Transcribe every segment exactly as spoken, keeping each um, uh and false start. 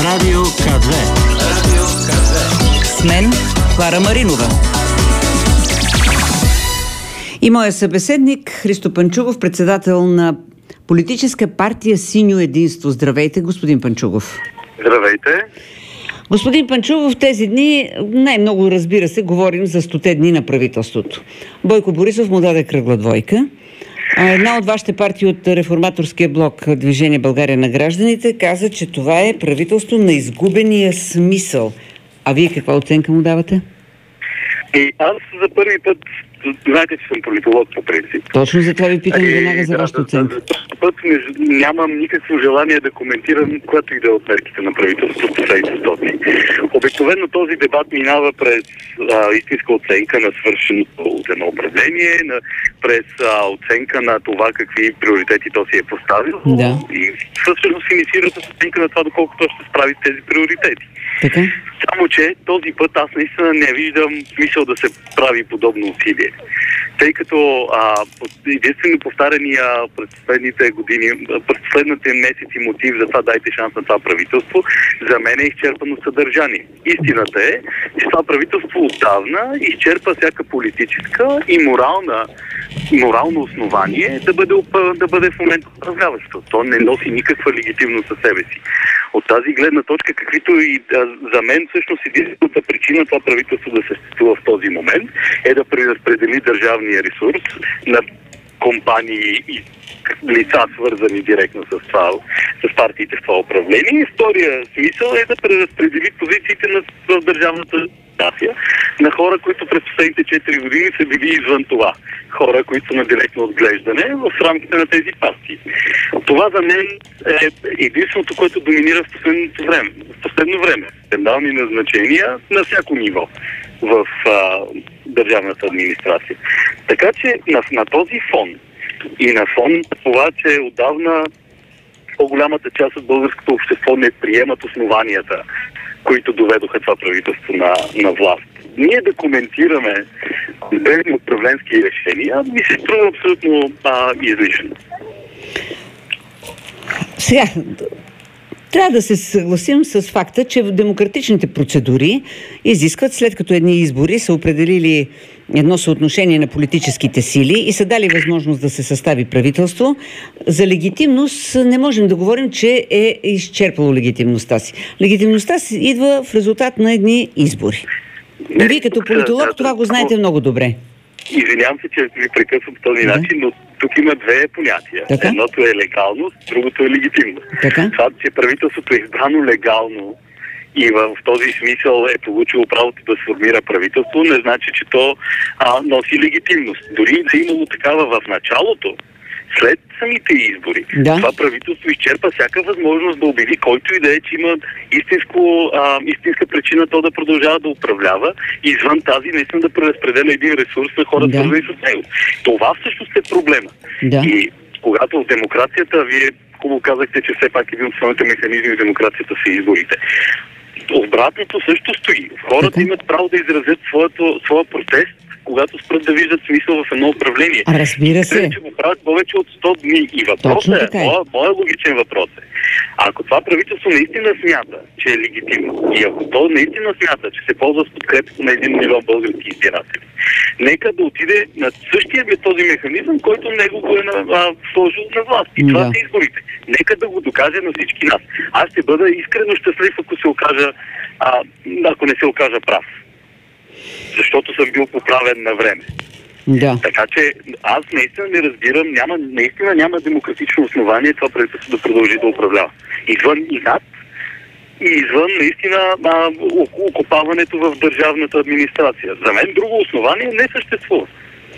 Радио К две. Радио К две. С мен Клара Маринова. И моя събеседник Христо Панчугов, председател на политическа партия Синьо единство. Здравейте, господин Панчугов. Здравейте. Господин Панчугов, тези дни най-много, разбира се, говорим за стоте дни на правителството. Бойко Борисов му даде кръгла двойка. Една от вашите партии от реформаторския блок Движение България на гражданите каза, че това е правителство на изгубения смисъл. А вие каква оценка му давате? И аз за първи път, знаете, че съм политолог по принцип. Точно за това ви питам веднага за да, вашата оценка. За този път нямам никакво желание да коментирам която и да е от мерките на правителството последните сто дни. Обикновено този дебат минава през а, истинска оценка на свършеното от едно управление, на, през а, оценка на това какви приоритети то си е поставил. Да. И всъщност инициира с оценка на това доколко то ще справи тези приоритети. Така? Само, че този път аз наистина не виждам смисъл да се прави подобно усилие. Тъй като а, единствено повтаряния през последните години, през последните месеци мотив за това дайте шанс на това правителство, за мен е изчерпано съдържание. Истината е, че това правителство отдавна изчерпа всяка политическа и морална морално основание да бъде, да бъде в момента управляващо. То не носи никаква легитимност със себе си. От тази гледна точка, каквито и да, за мен всъщност единствената причина това правителство да съществува в този момент е да преразпредели държавния ресурс на компании и лица, свързани директно с това, с партиите в това управление. Втория смисъл е да преразпредели позициите на, в държавната нация на хора, които през последните четири години са били извън това. Хора, които са на директно отглеждане в рамките на тези партии. Това за мен е единственото, което доминира в последното време. В последно време. Скандални назначения на всяко ниво в а, държавната администрация. Така че на, на този фон и на фон на това, че отдавна по-голямата част от българското общество не приемат основанията, които доведоха това правителство на, на власт. Ние да коментираме конкретни управленски решения ми се струва абсолютно а, излишно. Сега, трябва да се съгласим с факта, че демократичните процедури изискват, след като едни избори са определили едно съотношение на политическите сили и са дали възможност да се състави правителство, за легитимност не можем да говорим, че е изчерпало легитимността си. Легитимността си идва в резултат на едни избори. И вие като политолог това го знаете много добре. Извинявам се, че ви прекъсвам по този да. начин, но тук има две понятия. Така? Едното е легалност, другото е легитимност. Така? Това, че правителството е избрано легално и в този смисъл е получило правото да сформира правителство, не значи, че то а, носи легитимност. Дори да е имало такава в началото, след самите избори, да. Това правителство изчерпа всяка възможност да обяви който и да е, че има истинско, а, истинска причина то да продължава да управлява и извън тази наистина да преразпределя един ресурс на хората, да. свързани с него. Това всъщност е проблема. Да. И когато в демокрацията, вие хубаво казахте, че все пак един от основните механизми в демокрацията са изборите. Обратното също стои. Хората така? Имат право да изразят своето, своя протест, когато спрат да виждат смисъл в едно управление. А разбира се. И че го правят повече от сто дни. И въпросът е, моя, моя логичен въпрос е, ако това правителство наистина смята, че е легитимно и ако то наистина смята, че се ползва с подкрепата на един милион български избиратели, нека да отиде на същия този механизъм, който него го е а, сложил на власт. И това да. са изборите. Нека да го докаже на всички нас. Аз ще бъда искрено щастлив, ако се окажа, а, ако не се окажа прав. Защото съм бил поправен на време. Да. Така че аз наистина не разбирам, няма, наистина няма демократично основание това правителство да продължи да управлява. Извън и над, и извън наистина а, окопаването в държавната администрация. За мен друго основание не съществува.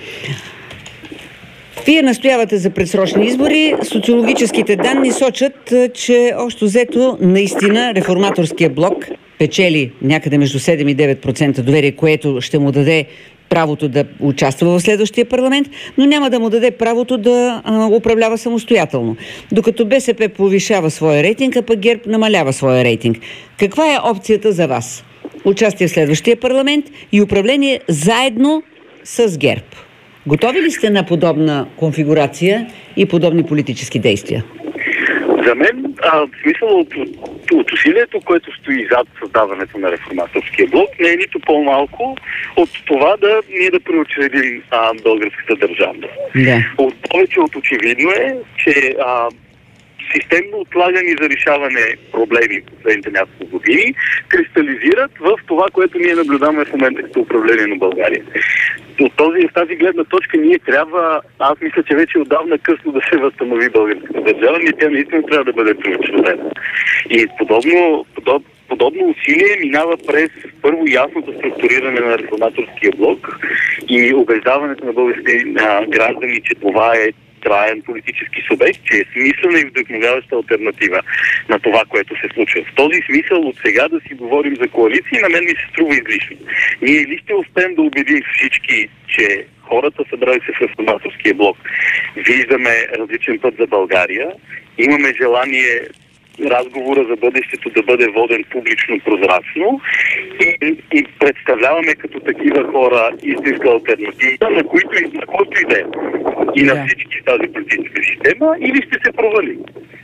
Вие настоявате за предсрочни избори. Социологическите данни сочат, че общо взето наистина реформаторския блок печели някъде между седем и девет процента доверие, което ще му даде правото да участва в следващия парламент, но няма да му даде правото да а, управлява самостоятелно. Докато БСП повишава своя рейтинг, а пък ГЕРБ намалява своя рейтинг. Каква е опцията за вас? Участие в следващия парламент и управление заедно с ГЕРБ. Готови ли сте на подобна конфигурация и подобни политически действия? За мен, а, в смисъл от от усилието, което стои зад създаването на реформаторския блок, не е нито по-малко от това да ние да преочредим а, българската държавност. Да. От повече от очевидно е, че а, системно отлагани за решаване проблеми в последните няколко години кристализират в това, което ние наблюдаваме в момента като управление на България. От този, в тази гледна точка ние трябва, аз мисля, че вече отдавна късно да се възстанови българската държава, ние тя наистина трябва да бъде преочредена. И подобно, подоб, подобно усилие минава през първо ясното структуриране на реформаторския блок и убеждаването на българските а, граждани, че това е траен политически субект, че е смислена и вдъхновяваща алтернатива на това, което се случва. В този смисъл от сега да си говорим за коалиции, на мен ми се струва излишно. Ние ли ще успеем да убедим всички, че хората, събрали се в реформаторския блок, виждаме различен път за България, имаме желание разговора за бъдещето да бъде воден публично, прозрачно и, и представляваме като такива хора истинска алтернатива, на които, на който иде и на всички тази политическа система, или ще се провали.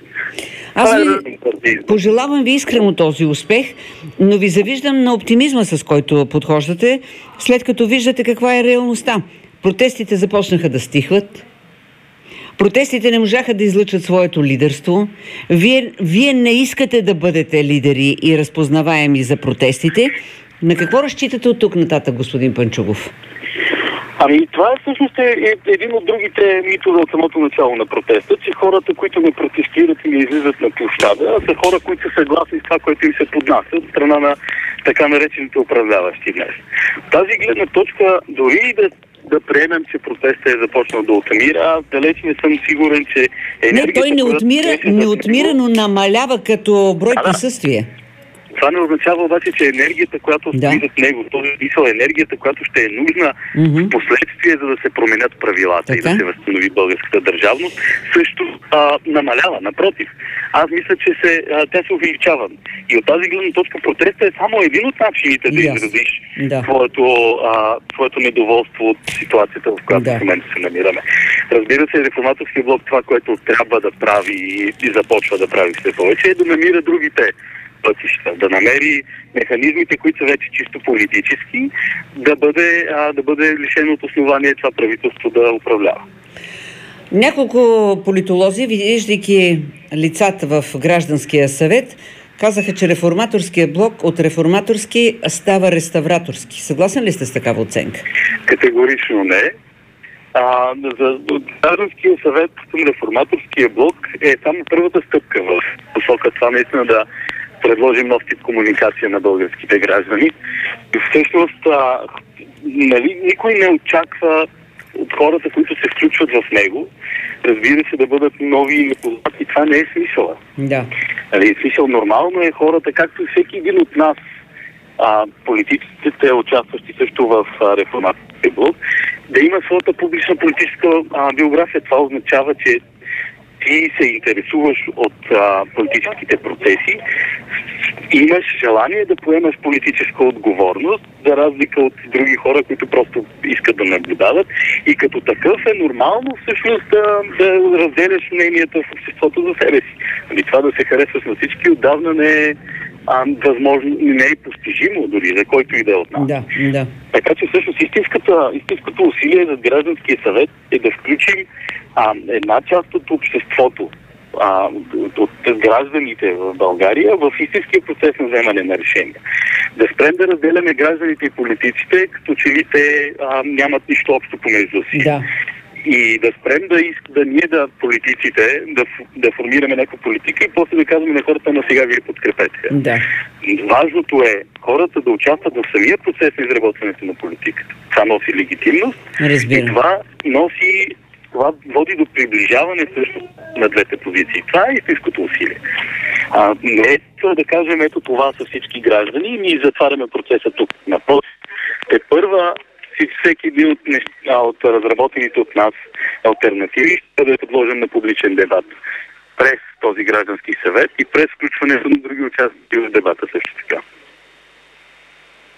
Аз ви пожелавам ви искрено този успех, но ви завиждам на оптимизма, с който подхождате, след като виждате каква е реалността. Протестите започнаха да стихват. Протестите не можаха да излъчат своето лидерство. Вие, вие не искате да бъдете лидери и разпознаваеми за протестите. На какво разчитате от тук нататък, господин Панчугов? Ами това е всъщност е един от другите митове от самото начало на протеста, че хората, които не протестират и не излизат на площада, са хора, които са съгласни с това, което им се поднася от страна на така наречените управляващи днес. Тази гледна точка, дори и да да приемем, че протестът е започнал да отмира. Аз далеч не съм сигурен, че енергията... Не, той не отмира, не отмира, но намалява като брой присъствие. Това не означава обаче, че енергията, която стои да. зад него, този смисъл, енергията, която ще е нужна mm-hmm. в последствие, за да се променят правилата така? И да се възстанови българската държавност, също а, намалява. Напротив, аз мисля, че се, а, те се увеличават. И от тази гледна точка протеста е само един от начините да yes. изразиш да. Твоето, а, твоето недоволство от ситуацията, в която да. в момента се намираме. Разбира се, реформаторския блок, това, което трябва да прави и, и започва да прави все повече, е да намира другите пътища, да намери механизмите, които са вече чисто политически, да бъде, а, да бъде лишено от основание това правителство да управлява. Няколко политолози, виждайки лицата в гражданския съвет, казаха, че реформаторския блок от реформаторски става реставраторски. Съгласен ли сте с такава оценка? Категорично не. А, за гражданския съвет към реформаторския блок е само първата стъпка в посока това наистина да предложим нов тип комуникация на българските граждани. И всъщност а, нали, никой не очаква от хората, които се включват в него, разбира се, да бъдат нови и непознати. Това не е смисъла. Да. Нали, смисъл нормално е хората, както всеки един от нас, а, политиците, участващи също в а, реформаторския блок, да има своята публична политическа а, биография. Това означава, че ти се интересуваш от а, политическите процеси, имаш желание да поемаш политическа отговорност, за разлика от други хора, които просто искат да наблюдават. И като такъв е нормално всъщност да, да разделяш мненията в обществото за себе си. Ами това да се харесваш на всички отдавна не е а, възможно, не е постижимо дори за който и да е от нас. Да, да. Така че всъщност истинската, истинското усилие за гражданския съвет е да включим а, една част от обществото, а, от, от гражданите в България в истинския процес на вземане на решения. Да спрем да разделяме гражданите и политиците, като че ли те а, нямат нищо общо помежду си. Да. И да спрем да, иск, да ние да политиците, да, да формираме някаква политика и после да казваме на хората, на сега вие подкрепете. Да. Важното е хората да участват в самия процес на изработването на политиката. Това носи легитимност. Разбирам. И това носи, това води до приближаване също на двете позиции. Това е истинското усилие. А, не е да кажем, ето това са всички граждани и ние затваряме процеса тук. Напротив, те първа всеки един от, неща, от разработените от нас алтернативи ще бъде подложен на публичен дебат през този граждански съвет и през включването на други участници в дебата също така.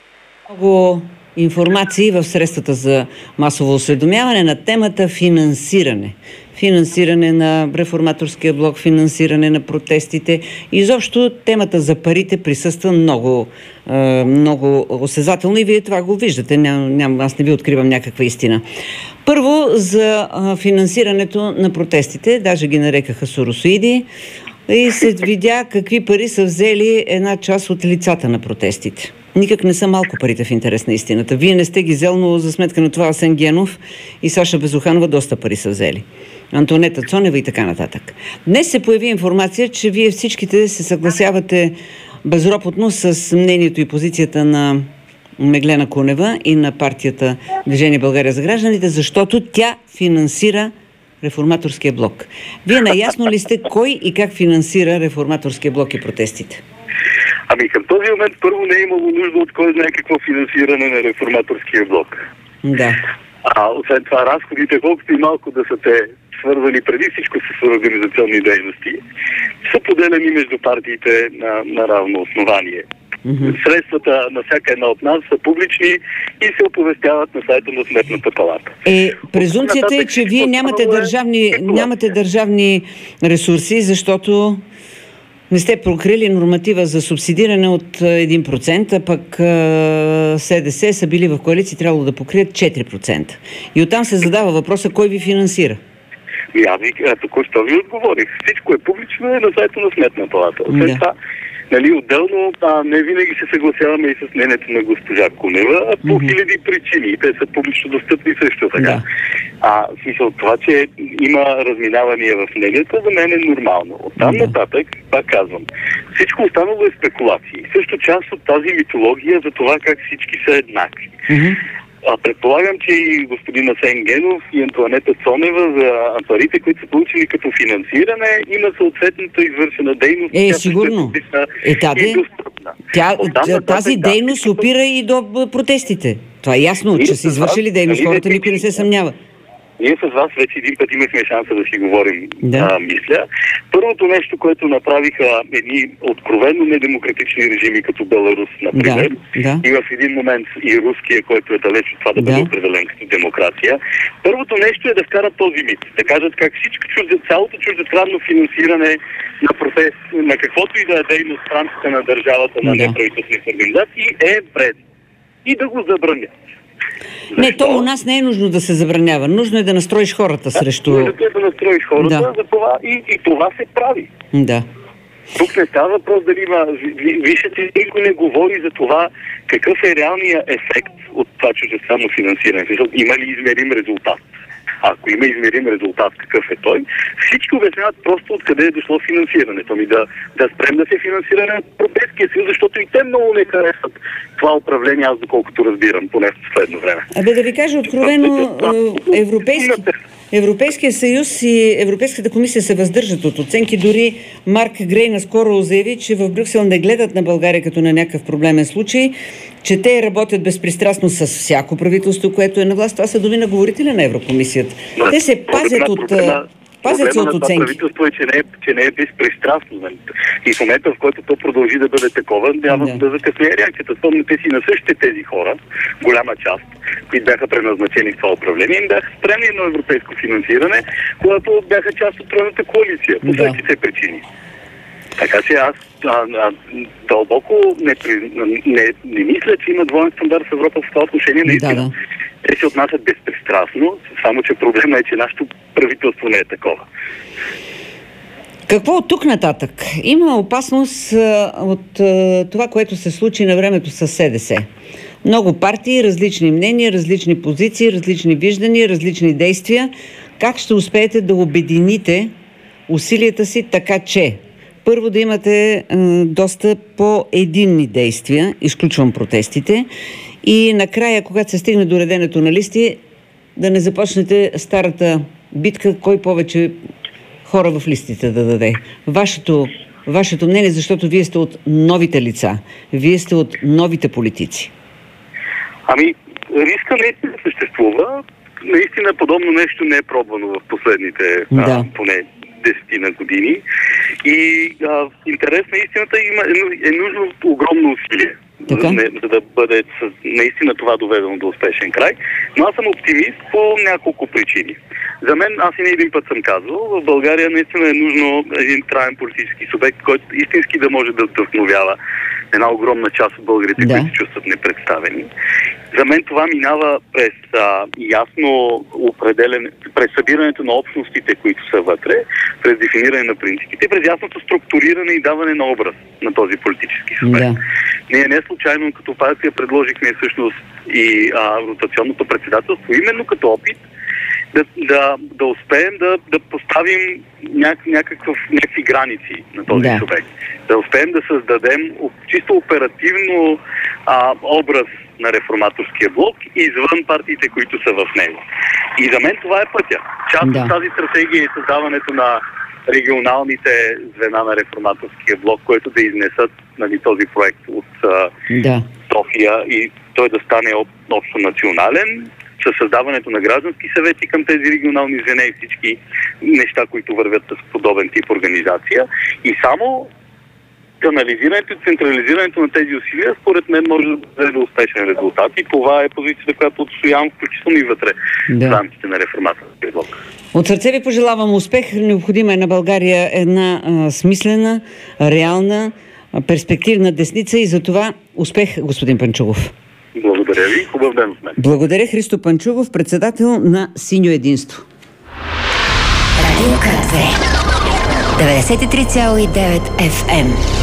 Много информации в средствата за масово осведомяване на темата финансиране. Финансиране на реформаторския блок, финансиране на протестите. Изобщо темата за парите присъства много, много осезателно и вие това го виждате. Ням, ням, аз не ви откривам някаква истина. Първо за финансирането на протестите. Даже ги нарекаха соросоиди. И се видя какви пари са взели една част от лицата на протестите. Никак не са малко парите в интерес на истината. Вие не сте ги взел, но за сметка на това Асен Генов и Саша Безуханова доста пари са взели. Антонета Цонева и така нататък. Днес се появи информация, че вие всичките се съгласявате безропотно с мнението и позицията на Меглена Кунева и на партията Движение България за гражданите, защото тя финансира реформаторския блок. Вие наясно ли сте кой и как финансира реформаторския блок и протестите? Ами към този момент първо не е имало нужда от кой знае какво финансиране на реформаторския блок. Да. А освен това, разходите, колкото и малко да са те свързани преди всичко с организационни дейности, са поделени между партиите на, на равно основание. Mm-hmm. Средствата на всяка една от нас са публични и се оповестяват на сайта на Сметната палата. Е, презумцията е, че вие нямате държавни, нямате държавни ресурси, защото не сте прокрили норматива за субсидиране от един процент, а пък СДС са били в коалиции, трябвало да покрият четири процента. И оттам се задава въпроса, кой ви финансира? Аз ви, току-що ви отговорих. Всичко е публично е на сайта на Сметна палата. Освен това, нали, отделно, а, не винаги се съгласяваме и с мнението на госпожа Кунева, а по mm-hmm. хиляди причини. И те са публично достъпни също така. Да. А в смисъл това, че има разминавания в мнението, за мен е нормално. Оттам да. нататък, пак казвам, всичко останало е спекулации. Също част от тази митология за това как всички са еднакви. Mm-hmm. А предполагам, че и господин Асен Генов и Антонета Цонева за парите, които са получили като финансиране, има съответната извършена дейност. Е, сигурно. Е, таде, тя, тази да, дейност да, опира и до протестите. Това е ясно, че са извършили дейност. Хората никой не се съмнява. Ние с вас вече един път имахме шанса да си говорим, да. а, мисля. Първото нещо, което направиха едни откровенно недемократични режими, като Беларус, например, да, да. и в един момент и руския, който е далеч от това да бъде да. определен като демокрация, първото нещо е да вкарат този мит. Да кажат как всичко чужде, цялото чуждестранно финансиране на протест, на каквото и да е дейност в рамките на държавата на да. неправителствените организации е вредно. И да го забранят. Защо? Не, то у нас не е нужно да се забранява. Нужно е да настроиш хората да, срещу... Нужно е да настроиш хората, да. за това и, и това се прави. Да. Тук не става въпрос дали има... Вижте, никой не говори за това какъв е реалният ефект от това чуждестранно финансиране. Има ли измерим резултат? Ако има измерим резултат, какъв е той, всички обясняват просто откъде е дошло финансирането. Ми да, да спрем да се финансира на Европейския съюз, защото и те много не харесват това управление, аз доколкото разбирам, поне в последно време. Абе да ви кажа откровено, европейски... Европейския съюз и Европейската комисия се въздържат от оценки. Дори Марк Грей наскоро заяви, че в Брюксел не гледат на България като на някакъв проблемен случай, че те работят безпристрастно с всяко правителство, което е на власт. Това са думи на говорителя на Еврокомисията. Но, те се пазят от... Пазят се от оценки. Правителство е, че не е, че не е безпристрастно. И в момента, в който то продължи да бъде такова, няма да, да закъснее реакцията. Спомняте си на същите тези хора, голяма част, които бяха предназначени в това управление, им бяха спрени едно европейско финансиране, когато бяха част от тройната коалиция, по да. същите причини. Така че аз а, а, дълбоко не, не, не мисля, че има двоен стандарт в Европа в това отношение. Наистина. Да, да. Те се отнасят безпристрастно, само че проблема е, че нашето правителство не е такова. Какво от тук нататък? Има опасност а, от а, това, което се случи на времето с СДС. Много партии, различни мнения, различни позиции, различни виждания, различни действия. Как ще успеете да обедините усилията си така, че първо да имате а, доста по-единни действия, изключвам протестите, и накрая, когато се стигне до реденето на листи, да не започнете старата битка, кой повече хора в листите да даде. Вашето, вашето мнение, защото вие сте от новите лица, вие сте от новите политици. Ами, риска наистина съществува. Наистина подобно нещо не е пробвано в последните да. а, поне десетина години. И а, интерес на истината има, е нужно огромно усилие Така? не, за да бъде с, наистина това доведено до успешен край. Но аз съм оптимист по няколко причини. За мен, аз и не един път съм казвал, в България наистина е нужно един траен политически субект, който истински да може да вдъхновява една огромна част от българите, да. които се чувстват непредставени. За мен това минава през а, ясно определене, през събирането на общностите, които са вътре, през дефиниране на принципите, през ясното структуриране и даване на образ на този политически субект. Да. Ние не случайно като партия предложихме всъщност и а, ротационното председателство, именно като опит да, да, да успеем да, да поставим няк, някакъв, някакви граници на този да. субект. Да успеем да създадем чисто оперативно а, образ на реформаторския блок извън партиите, които са в него. И за мен това е пътя. Част да. от тази стратегия е създаването на регионалните звена на реформаторския блок, които да изнесат, нали, този проект от а, да. София и той да стане общо национален, със създаването на граждански съвети към тези регионални звена и всички неща, които вървят с подобен тип организация. И само канализирането и централизирането на тези усилия, според мен, може да даде до успешен резултат. И това е позицията, която отстоявам, включително и вътре да. в рамките на реформаторския блок. От сърце ви пожелавам успех. Необходима е на България една а, смислена, реална, а, перспективна десница и за това успех, господин Панчугов. Благодаря ви. Хубав ден с мен. Благодаря, Христо Панчугов, председател на Синьо единство. Радио К две деветдесет и три цяло и девет Еф Ем